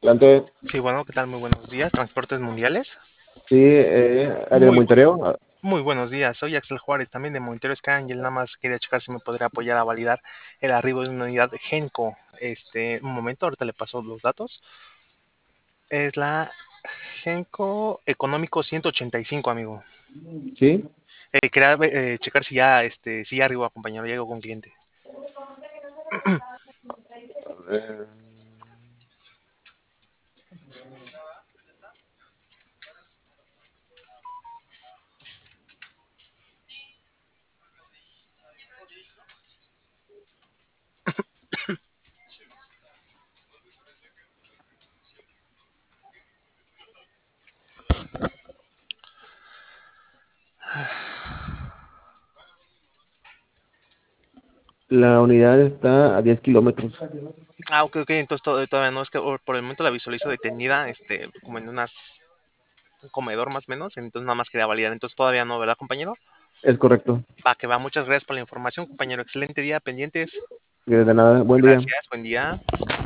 Adelante. Sí, bueno, ¿qué tal? Muy buenos días. Transportes Mundiales. Sí, área de Muy, monitoreo. muy buenos días. Soy Axel Juárez, también de Monitoreo Scan, y él nada más quería checar si me podría apoyar a validar el arribo de una unidad Genco. Un momento, ahorita le paso los datos. Es la Genco Económico 185, amigo. Sí. Quería checar si ya arribó, compañero, llego con cliente. Eh, la unidad está a 10 kilómetros. Ah, ok, ok, entonces todavía no, es que por el momento la visualizo detenida, como en un comedor más o menos, entonces nada más quería validar, entonces todavía no, ¿verdad, compañero? Es correcto. Va, que va. Muchas gracias por la información, compañero. Excelente día, pendientes. De nada. Buen día. Gracias, buen día.